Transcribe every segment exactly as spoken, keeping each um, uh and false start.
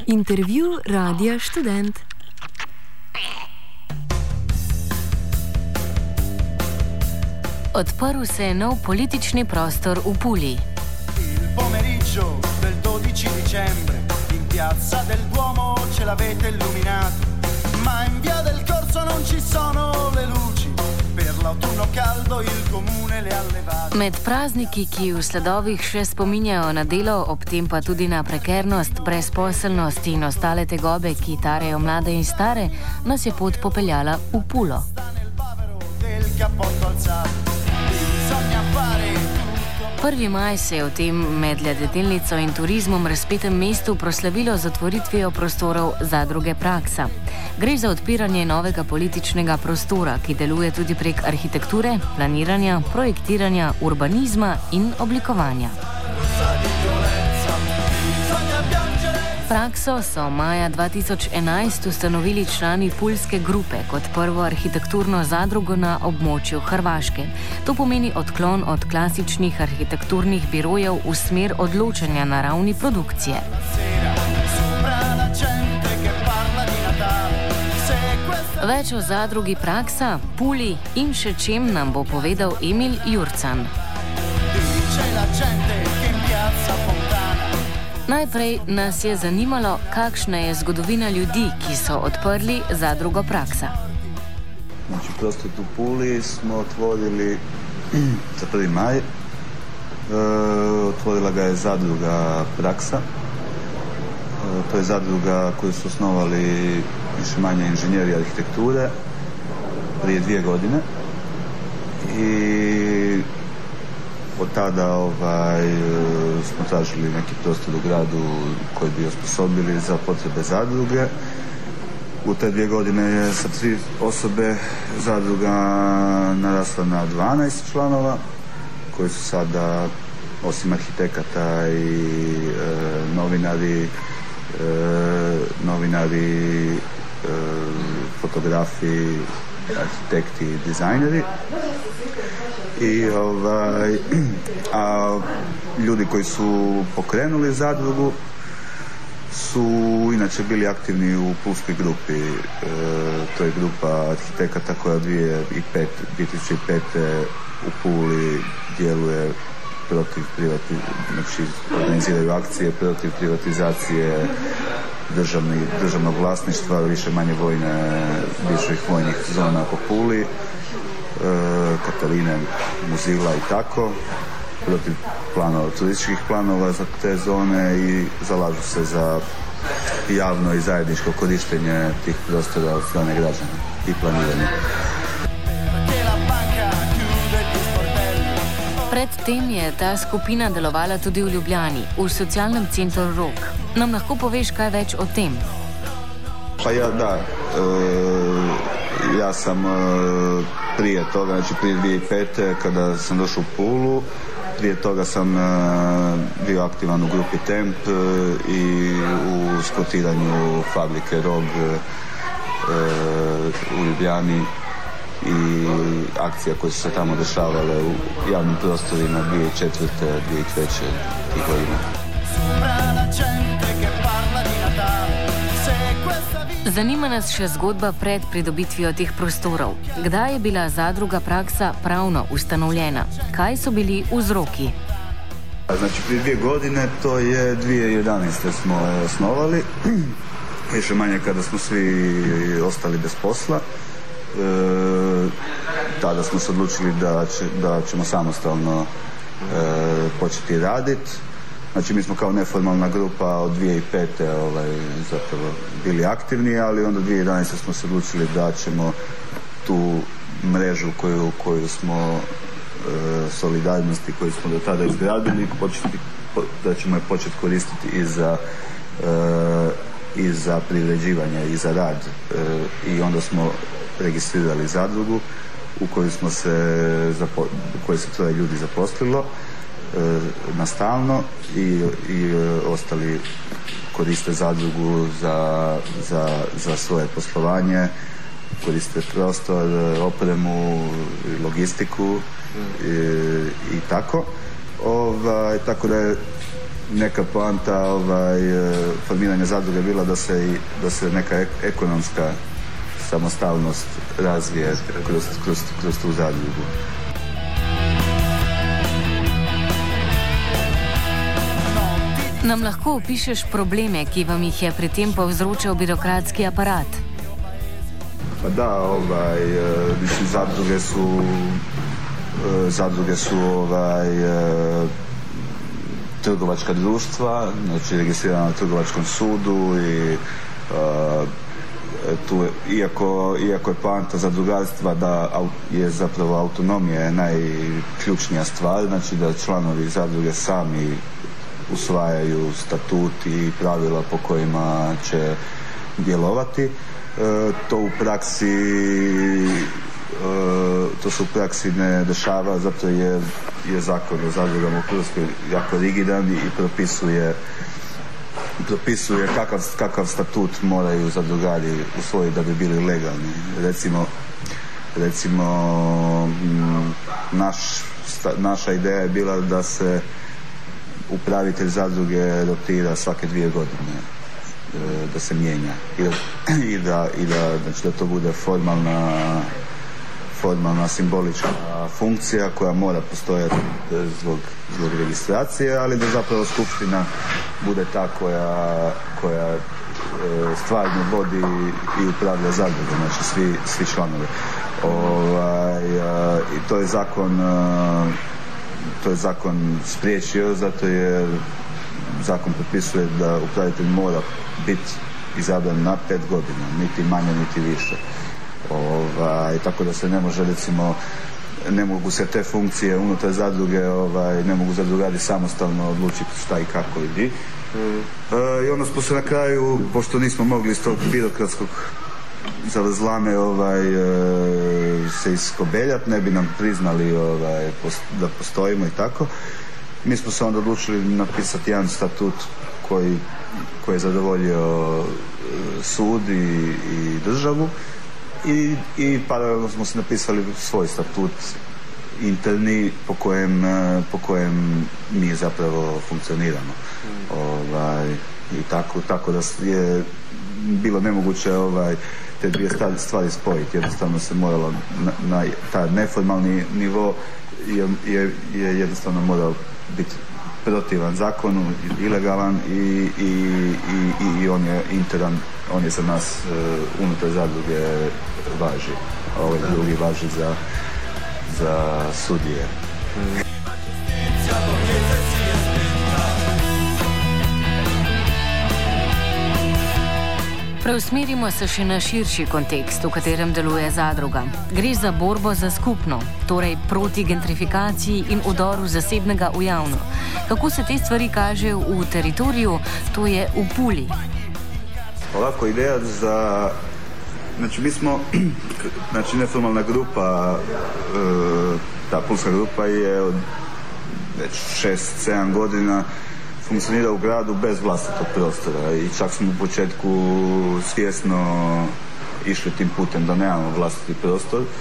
Intervju Radia Študent. Odprl se je nov politični prostor v Puli. Il pomeriggio del dodici dicembre in piazza del Duomo ce l'avete illuminato, ma in via del Corso non ci sono le luci, per l'autunno caldo il comune le ha allevato. Med prazniki, ki v sledovih še spominjajo na delo, ob tem pa tudi na prekernost, brezposelnost in ostale tegobe, ki tarejo mlade in stare, nas je pot popeljala v Pulo. prvi maj se je v tem med ledenico in turizmom razpetem mestu proslavilo z otvoritvijo prostorov zadruge Praksa. Gre za odpiranje novega političnega prostora, ki deluje tudi prek arhitekture, planiranja, projektiranja, urbanizma in oblikovanja. Prakso so maja dva tisoč enajst ustanovili člani Puljske grupe kot prvo arhitekturno zadrugo na območju Hrvaške. To pomeni odklon od klasičnih arhitekturnih birojev v smer odločanja na ravni produkcije. Več o zadrugi Praksa, Puli in še čem nam bo povedal Emil Jurcan. Najprej nas je zanimalo, kakšna je zgodovina ljudi, ki so odprli zadrugo Praksa. Znači, prostor u Puli smo otvorili za prvi maj. E, otvorila ga je zadruga Praksa. E, to je zadruga koju su osnovali više manje inženjeri arhitekture prije dvije godine. I od tada ovaj, smo tražili neki prostor u gradu koji bi osposobili za potrebe zadruge. U te dvije godine je sa tri osobe zadruga narasla na dvanaest članova koji su sada, osim arhitekata i e, novinari, e, novinari, e, fotografi, arhitekti i dizajneri. I, ovaj, a ljudi koji su pokrenuli zadrugu su inače bili aktivni u Pulskoj grupi. E, to je grupa arhitekata koja dvije tisuće pete u Puli djeluje protiv privatizacije, znači organiziraju akcije protiv privatizacije državni, državnog vlasništva, više manje vojne, bivših vojnih zona po Puli. Katarine, Muzila i tako, protiv planova, turističkih planova za te zone i zalažu se za javno i zajedničko korištenje tih prostora od strane građana i planiranje. Predtem je ta skupina delovala tudi v Ljubljani, v socialnem centru Rog. Nam lahko poveš kaj več o tem? Pa ja, da. E, ja sam e, prije toga, znači prije dvije tisuće pete kada sam došao u Pulu, prije toga sam e, bio aktivan u grupi Temp e, i u skvotiranju fabrike Rog e, u Ljubljani i akcija koje su se tamo dešavale u javnim prostorima dvije tisuće četvrte. dvije tisuće treće tih godina. Zanima nas še zgodba pred pridobitvijo teh prostorov. Kdaj je bila zadruga Praksa pravno ustanovljena? Kaj so bili vzroki? Znači, prije dvije godine, to je dvije tisuće jedanaeste smo osnovali. Više manje kada smo svi ostali bez posla. E, tada smo se odlučili da, će, da ćemo samostalno e, početi raditi. Znači, mi smo kao neformalna grupa od dvije tisuće pete ovaj, zapravo bili aktivni, ali onda dvije tisuće jedanaeste smo se odlučili da ćemo tu mrežu koju, koju smo e, solidarnosti koju smo do tada izgradili, početi, po, da ćemo je početi koristiti i za, e, i za privređivanje i za rad. E, I onda smo registrirali zadrugu u kojoj smo se, zapo, u kojoj se troje ljudi zaposlilo nastalno i, i ostali koriste zadrugu za, za, za svoje poslovanje, koriste prostor, opremu, logistiku i, i tako. Ovaj, tako da je neka poanta ovaj, formiranja zadruge bila da se, da se neka ekonomska samostalnost razvije kroz, kroz, kroz tu zadrugu. Nam lahko opišeš probleme, ki vam jih je pri tem povzročal birokratski aparat? Pa da, ovaj, mislim, zadruge su, zadruge su ovaj, trgovačka društva, znači registrirana na trgovačkom sudu i uh, tu, iako, iako je poanta zadrugarstva da je zapravo autonomija je najključnija stvar, znači da članovi zadruge sami usvajaju statut i pravila po kojima će djelovati. E, to u praksi e, to se u praksi ne dešava zato jer je zakon o zadrugama u Hrvatskoj jako rigidan i propisuje propisuje kakav, kakav statut moraju zadrugari usvojiti da bi bili legalni. Recimo, recimo naš, naša ideja je bila da se upravitelj zadruge rotira svake dvije godine, da se mijenja i da, i da, i da, znači da to bude formalna, formalna simbolička funkcija koja mora postojati zbog, zbog registracije, ali da zapravo skupština bude ta koja, koja stvarno vodi i upravlja zadruge, znači svi, svi članovi. Ovaj, i to je zakon to je zakon spriječio zato jer zakon propisuje da upravitelj mora biti izabran na pet godina, niti manje niti više. Ovaj, tako da se ne može, recimo, ne mogu se te funkcije unutar zadruge, ovaj, ne mogu zadrugari samostalno odlučiti šta i kako i di. Mm. E, I onda smo se na kraju, pošto nismo mogli iz tog birokratskog zavrzlame ovaj, e, se iskobeljati, ne bi nam priznali ovaj, post, da postojimo i tako, mi smo se onda odlučili napisati jedan statut koji, koji je zadovoljio sud i, i državu i, i paralelno smo se napisali svoj statut interni po kojem, po kojem mi zapravo funkcioniramo. Mm. Ovaj, i tako, tako da je bilo nemoguće ovaj, te dvije stvari spojiti. Jednostavno se moralo na, na taj neformalni nivo je, je, je jednostavno morao biti protivan zakonu, ilegalan i, i, i, i on je interan, on je za nas uh, unutar zadruge važi, a ovaj drugi važi za, za sudije. Mm. Preusmerimo se še na širši kontekst, v katerem deluje zadruga. Gre za borbo za skupno, torej proti gentrifikaciji in udoru zasebnega v javno. Kako se te stvari kaže v teritoriju, to je v Puli? Ovako, ideja za... Znači, mi smo, znači, neformalna grupa, ta pulska grupa je od već šest sedam godina funkcionira u gradu bez vlastitog prostora i čak smo u početku svjesno išli tim putem da nemamo vlastiti prostor. E,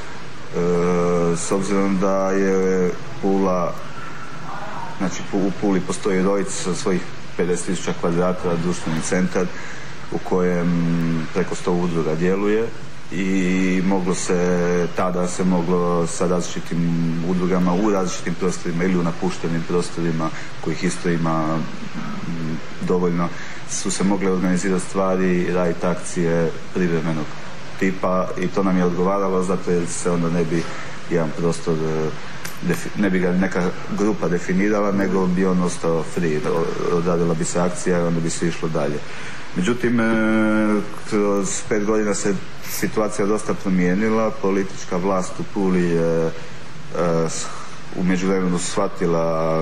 s obzirom da je Pula, znači u Puli postoji Rojc sa svojih pedeset tisuća kvadrata, društveni centar u kojem preko sto udruga djeluje i moglo se, tada se moglo sa različitim udrugama u različitim prostorima ili u napuštenim prostorima kojih isto ima dovoljno, su se mogle organizirati stvari i raditi akcije privremenog tipa i to nam je odgovaralo zato jer se onda ne bi jedan prostor, ne bi ga neka grupa definirala nego bi on ostao free, odradila bi se akcija i onda bi se išlo dalje. Međutim, kroz pet godina se situacija dosta promijenila, politička vlast u Puli je u međuvremenu shvatila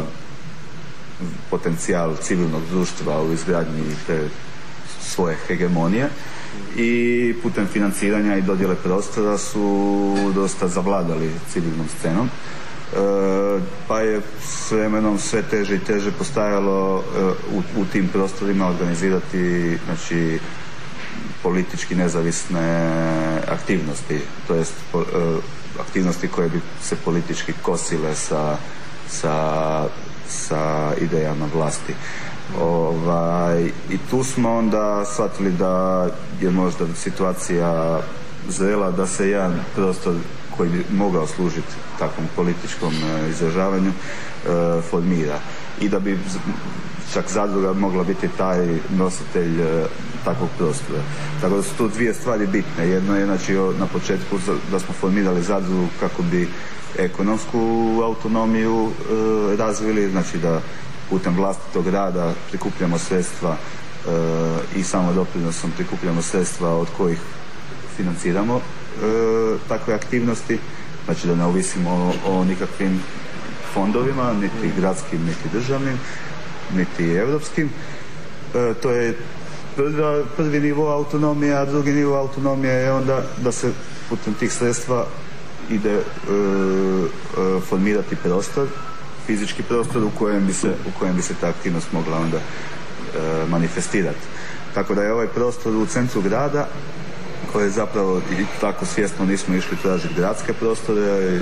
potencijal civilnog društva u izgradnji te svoje hegemonije i putem financiranja i dodjele prostora su dosta zavladali civilnom scenom. E, pa je s vremenom sve teže i teže postajalo e, u, u tim prostorima organizirati, znači, politički nezavisne aktivnosti, to jest po, e, aktivnosti koje bi se politički kosile sa, sa sa idejama vlasti. Ovaj, i tu smo onda shvatili da je možda situacija zrela da se jedan prostor koji bi mogao služiti takvom političkom izražavanju formira i da bi čak zadruga mogla biti taj nositelj takvog prostora. Tako da su tu dvije stvari bitne. Jedno je znači na početku da smo formirali zadrugu kako bi ekonomsku autonomiju e, razvili, znači da putem vlastitog rada prikupljamo sredstva e, i samo doprinosom prikupljamo sredstva od kojih financiramo e, takve aktivnosti, znači da ne ovisimo o, o nikakvim fondovima, niti gradskim, niti državnim, niti europskim. E, to je prva, prvi nivo autonomije, a drugi nivo autonomije je onda da se putem tih sredstva ide e, e, formirati prostor, fizički prostor u kojem bi se, u kojem bi se ta aktivnost mogla onda e, manifestirati. Tako da je ovaj prostor u centru grada, koji zapravo i tako svjesno nismo išli tražiti gradske prostore, e,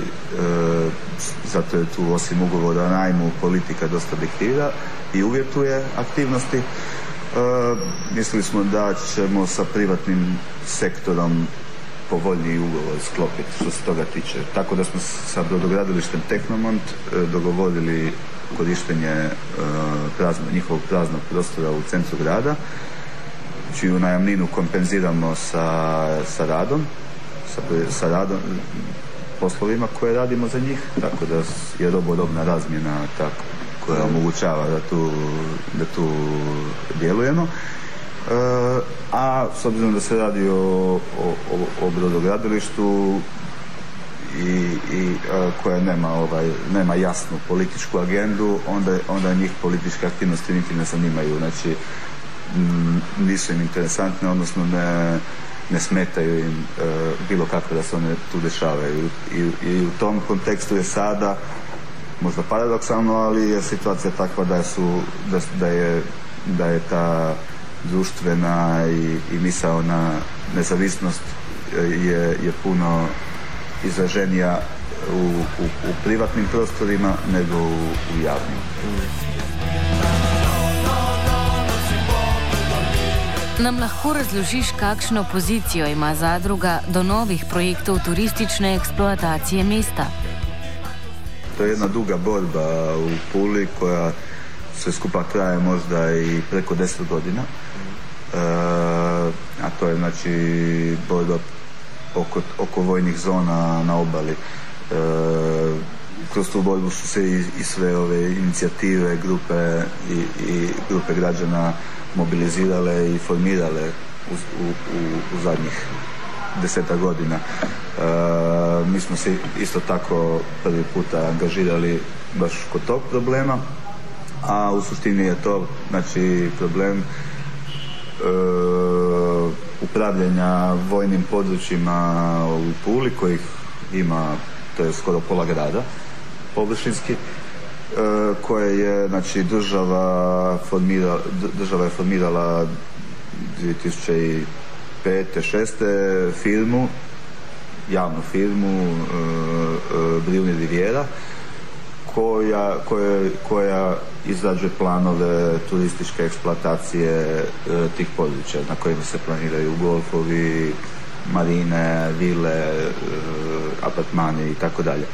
zato je tu osim ugovora o najmu politika dosta diktira i uvjetuje aktivnosti. E, mislili smo da ćemo sa privatnim sektorom povoljniji ugovor sklopiti što se toga tiče. Tako da smo sa brodogradilištem Tehnomont e, dogovorili korištenje e, prazno, njihovog praznog prostora u centru grada, čiju najamninu kompenziramo sa, sa radom, sa, sa radom, poslovima koje radimo za njih, tako da je robodobna razmjena tako, koja omogućava da tu, da tu djelujemo. E, a s obzirom da se radi o, o, o brodogradilištu i, i a, koja nema, ovaj, nema jasnu političku agendu, onda, onda njih političke aktivnosti niti ne zanimaju, znači m, nisu im interesantne, odnosno ne, ne smetaju im e, bilo kako da se one tu dešavaju. I, i u tom kontekstu je sada možda paradoksalno, ali je situacija takva da, su, da, da, je, da je ta društvena i, i misaona nezavisnost je, je puno izraženija u, u, u privatnim prostorima nego u, u javnim. Nam lahko razložiš, kakšno pozicijo ima zadruga do novih projektov turistične eksploatacije mesta? To je jedna duga borba u Puli koja sve skupa traje možda i preko deset godina. E, a to je znači borba oko, oko vojnih zona na obali. E, kroz tu borbu su se i, i sve ove inicijative, grupe i, i grupe građana mobilizirale i formirale u, u, u, u zadnjih deseta godina. E, mi smo se isto tako prvi puta angažirali baš kod tog problema, a u suštini je to znači problem e, upravljanja vojnim područjima u Puli, kojih ima, to je skoro pola grada površinski, e, koje je znači država formirala, država je formirala dvije tisuće pete šeste firmu, javnu firmu e, e, Brijuni Riviera, koja, koja, koja izrađuje planove turističke eksploatacije e, tih područja na kojima se planiraju golfovi, marine, vile, e, apartmani i tako dalje.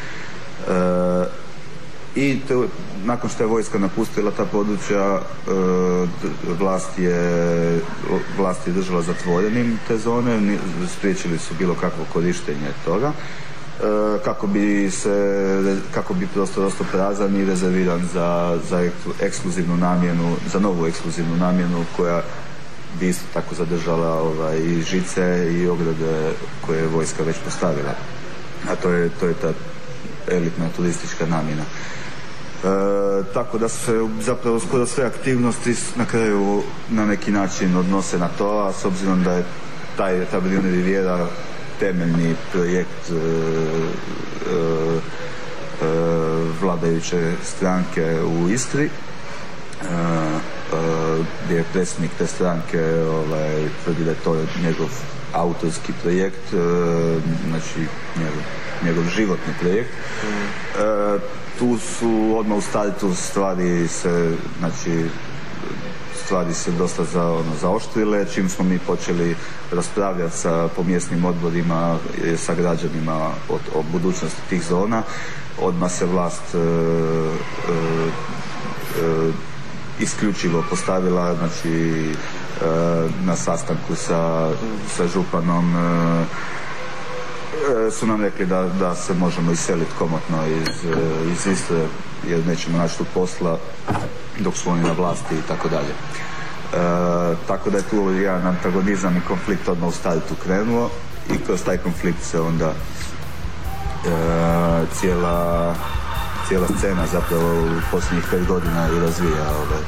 I te, nakon što je vojska napustila ta područja, e, vlast, je, vlast je držala zatvorenim te zone, spriječili su bilo kakvo korištenje toga, e, kako bi se, kako bi prostor ostao prazan i rezerviran za, za ekskluzivnu namjenu, za novu ekskluzivnu namjenu koja bi isto tako zadržala ovaj, i žice i ograde koje je vojska već postavila. A to je, to je ta elitna turistička namjena. E, tako da se zapravo skoro sve aktivnosti na kraju na neki način odnose na to, a s obzirom da je taj, ta Brijuni Riviera temeljni projekt e, e, e, vladajuće stranke u Istri, e, e, gdje je predsjednik te stranke ovaj, tvrdi da je to njegov autorski projekt, e, znači njegov njegov životni projekt. E, tu su odmah u startu stvari se, znači, stvari se dosta za, ono, zaoštrile, čim smo mi počeli raspravljati sa pomjesnim odborima, sa građanima o, o budućnosti tih zona, odmah se vlast e, e, e, isključivo postavila, znači e, na sastanku sa, sa županom e, e, su nam rekli da, da se možemo iseliti komotno iz, iz Istre jer nećemo naći tu posla dok su oni na vlasti i tako dalje. E, tako da je tu jedan antagonizam i konflikt odmah u startu krenuo i kroz taj konflikt se onda e, cijela, cijela scena zapravo u posljednjih pet godina i razvija. Ovaj.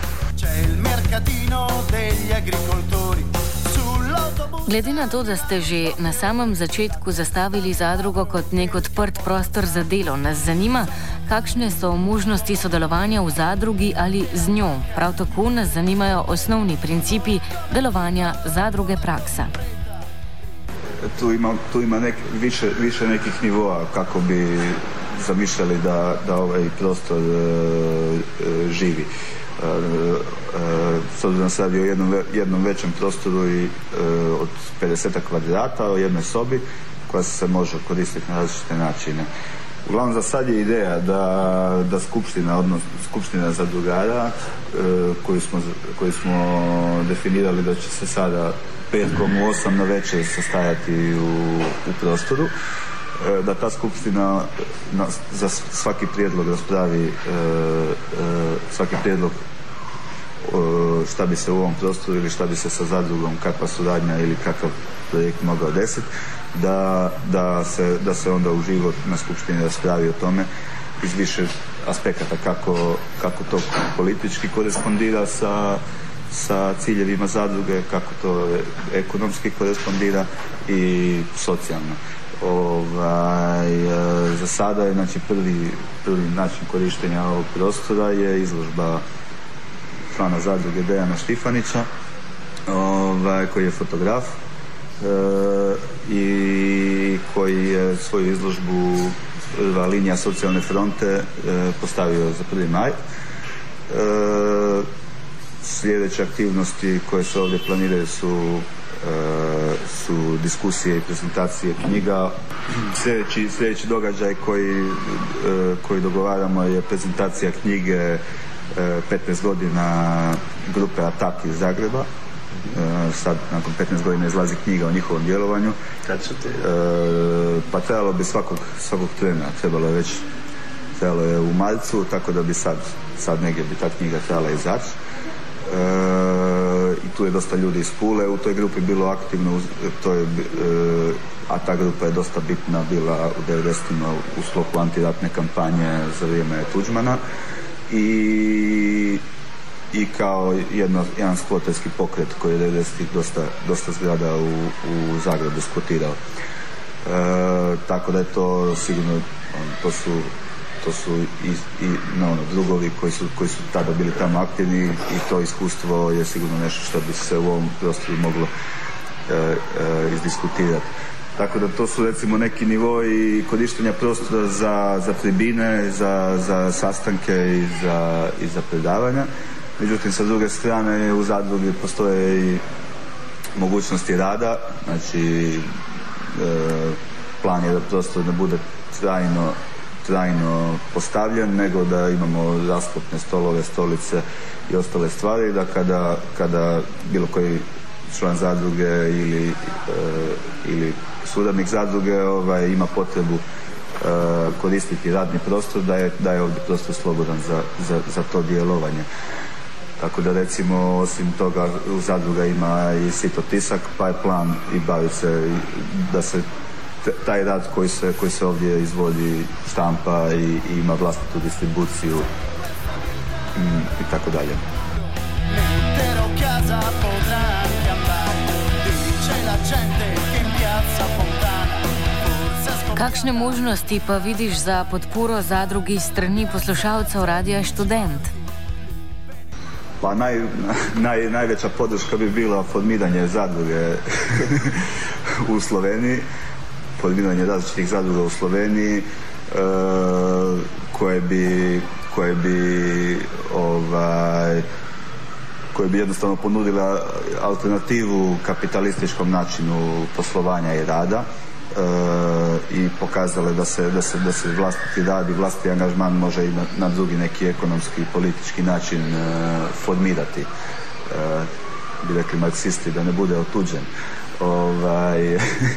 Glede na to, da ste že na samem začetku zastavili zadrugo kot nek odprt prostor za delo, nas zanima, kakšne so možnosti sodelovanja v zadrugi ali z njo. Prav tako nas zanimajo osnovni principi delovanja zadruge Praksa. Tu ima, tu ima nek, više, više nekih nivoa kako bi zamišljali da, da ovaj prostor e, e, živi. E, e, s obzirom se radi o jednom, jednom većem prostoru i, e, od pedeset kvadrata, o jednoj sobi koja se može koristiti na različite načine. Uglavnom za sad je ideja da, da skupština, odnosno skupština zadrugara e, koju, smo, koju smo definirali da će se sada petkom u osam na večer sastajati u, u prostoru, e, da ta skupština na, za svaki prijedlog raspravi e, e, svaki prijedlog e, šta bi se u ovom prostoru ili šta bi se sa zadrugom, kakva suradnja ili kakav projekt mogao desiti, da, da, se, da se onda uživo na skupštini raspravi o tome iz više aspekata kako, kako to politički korespondira sa, sa ciljevima zadruge, kako to ekonomski korespondira i socijalno. Ovaj, za sada je znači, prvi, prvi način korištenja ovog prostora je izložba člana zadruge Dejana Štifanića, ovaj, koji je fotograf e, i koji je svoju izložbu Prva linija socijalne fronte e, postavio za prvi maj. E, sljedeće aktivnosti koje se ovdje planiraju su su diskusije i prezentacije knjiga. Sljedeći, sljedeći događaj koji, koji dogovaramo je prezentacija knjige petnaest godina grupe Atak iz Zagreba. Sad, nakon petnaest godina izlazi knjiga o njihovom djelovanju. Kad su te? Pa trebalo bi svakog, svakog trena, trebalo je već, trebalo je u marcu, tako da bi sad, sad negdje bi ta knjiga trebala izaći. E, i tu je dosta ljudi iz Pule u toj grupi bilo aktivno, to je, e, a ta grupa je dosta bitna bila u devedesetima u sklopu antiratne kampanje za vrijeme Tuđmana i, i kao jedno, jedan skvoterski pokret koji je devedesetih dosta, dosta zgrada u, u Zagrebu skvotirao. E, tako da je to sigurno, to su to su i, i no, ono, drugovi koji su, koji su tada bili tamo aktivni i to iskustvo je sigurno nešto što bi se u ovom prostoru moglo e, e, izdiskutirati. Tako da to su recimo neki nivoi korištenja prostora za, za tribine, za, za sastanke i za, i za predavanja. Međutim, sa druge strane u zadrugi postoje i mogućnosti rada, znači e, plan je da prostor ne bude trajno trajno postavljen, nego da imamo raskopne stolove, stolice i ostale stvari, da kada, kada bilo koji član zadruge ili, e, ili suradnik zadruge ovaj, ima potrebu e, koristiti radni prostor, da je, da je ovdje prostor slobodan za, za, za to djelovanje. Tako da recimo osim toga u zadruga ima i sito tisak, pa je plan i bavi se da se taj rad koji se, koji se ovdje izvodi štampa i, i ima vlastitu distribuciju mm, i tako dalje. Kakšne možnosti pa vidiš za podporo zadrugi strani poslušalcev Radija Študent? Pa naj, naj, najveća podrška bi bila formiranje zadruge u Sloveniji, formiranje različitih zadruga u Sloveniji, koje bi koje bi ovaj koje bi jednostavno ponudila alternativu kapitalističkom načinu poslovanja i rada e, i pokazale da se, da se, da se vlastiti rad i vlastiti angažman može i na, na drugi neki ekonomski i politički način e, formirati. E, bi rekli marksisti, da ne bude otuđen. Ovaj, e,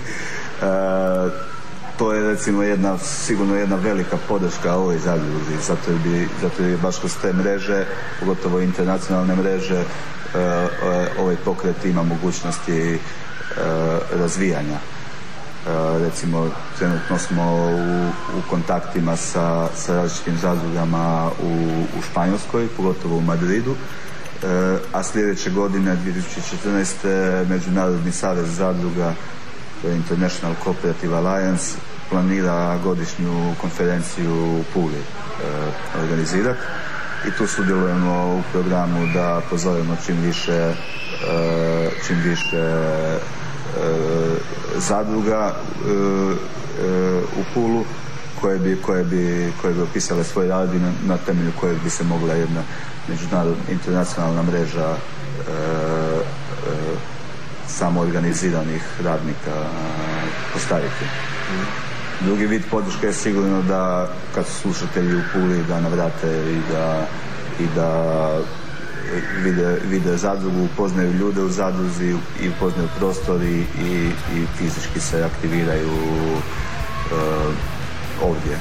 to je recimo jedna, sigurno jedna velika podrška ovoj zadruzi, zato je, bi, zato je baš kroz te mreže, pogotovo internacionalne mreže, e, ovaj pokret ima mogućnosti e, razvijanja. E, recimo, trenutno smo u, u kontaktima sa, sa različitim zadrugama u, u Španjolskoj, pogotovo u Madridu, e, a sljedeće godine, dvije tisuće četrnaeste. Međunarodni savez zadruga, International Cooperative Alliance, planira godišnju konferenciju u Puli e, organizirati i tu sudjelujemo u programu da pozovemo čim više e, čim više e, zadruga e, e, u Pulu koje bi, koje bi, koje bi opisale svoj rad i na, na temelju kojeg bi se mogla jedna međunarodna internacionalna mreža e, e, samoorganiziranih radnika postaviti. Drugi vid podrške je sigurno da kad su slušatelji u Puli da navrate i da, i da vide, vide zadrugu, upoznaju ljude u zadruzi i upoznaju prostor i, i, i fizički se aktiviraju uh, ovdje.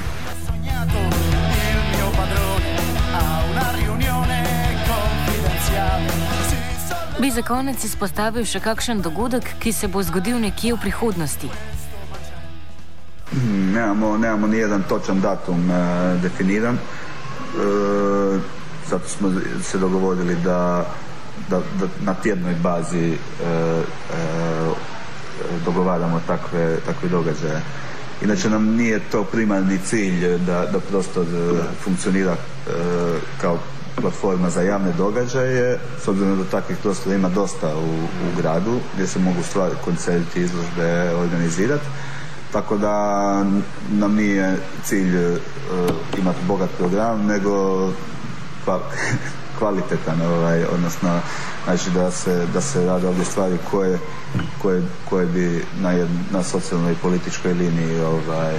Bi za konec izpostavil še kakšen dogodek, ki se bo zgodil nekje v prihodnosti? Nemamo, nemamo ni jedan točan datum e, definiran. E, zato smo se dogovorili da, da, da na tjednoj bazi e, e, dogovaramo takve, takve događaje. Inače nam nije to primarni cilj da, da prostor funkcionira e, kao platforma za javne događaje, s obzirom da takvih prostora ima dosta u, u gradu, gdje se mogu stvari, koncerti, izložbe organizirati. Tako da nam nije cilj uh, imati bogat program, nego kval, kvalitetan, ovaj, odnosno znači da se, da se rade ovdje stvari koje, koje, koje bi na, jed, na socijalnoj i političkoj liniji ovaj,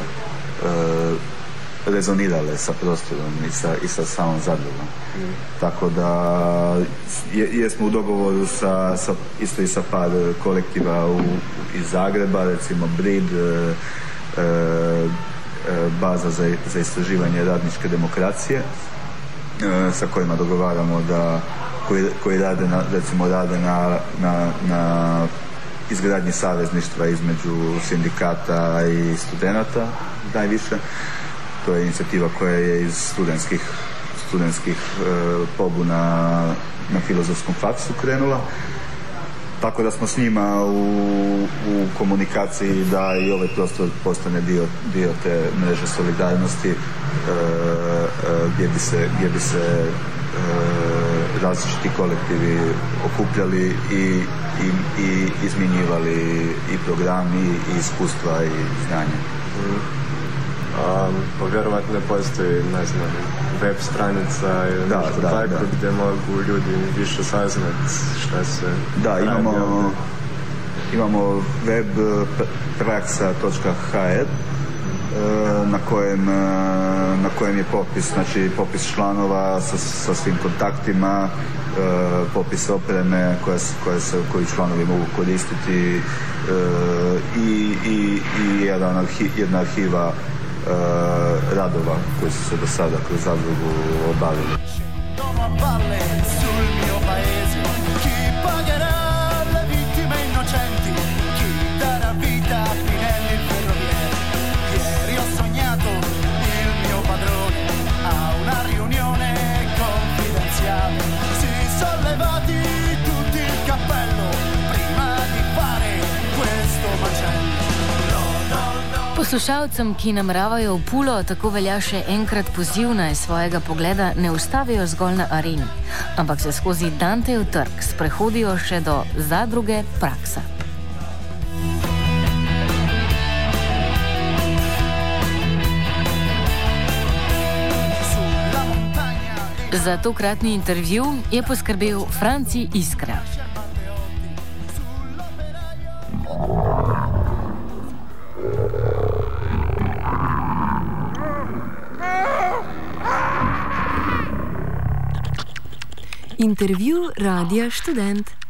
uh, rezonirale sa prostorom i sa, i sa samom zadrugom. Mm. Tako da je, jesmo u dogovoru sa, sa, isto i sa par kolektiva u, iz Zagreba, recimo Brid, e, e, baza za, za istraživanje radničke demokracije, e, sa kojima dogovaramo da koji, koji rade na, recimo rade na, na, na izgradnji savezništva između sindikata i studenata najviše. To je inicijativa koja je iz studentskih, studentskih e, pobuna na Filozofskom faksu krenula. Tako da smo s njima u, u komunikaciji da i ovaj prostor postane dio, dio te mreže solidarnosti e, e, gdje bi se, gdje bi se e, različiti kolektivi okupljali i, i, i izmjenjivali i programi i iskustva i znanje. Mm. Um, pa vjerovatno ne postoji, ne znam, web stranica ili da, nešto da, tako da. gdje mogu ljudi više saznati šta se da, imamo, radi. Imamo web praksa točka h r na kojem, na kojem je popis, znači popis članova sa, sa svim kontaktima, popis opreme koje, koje se, koju članovi mogu koristiti i, i, i jedan arhi, jedna arhiva Uh, radova koji su se do sada kroz zadrugu obavili. Poslušalcem, ki nameravajo v Pulo, tako velja še enkrat poziv naj svojega pogleda ne ustavijo zgolj na areni, ampak se skozi Dantejev trg sprehodijo še do zadruge Praksa. Za tokratni intervju je poskrbel Franci Iskra. Intervju Radia Študent.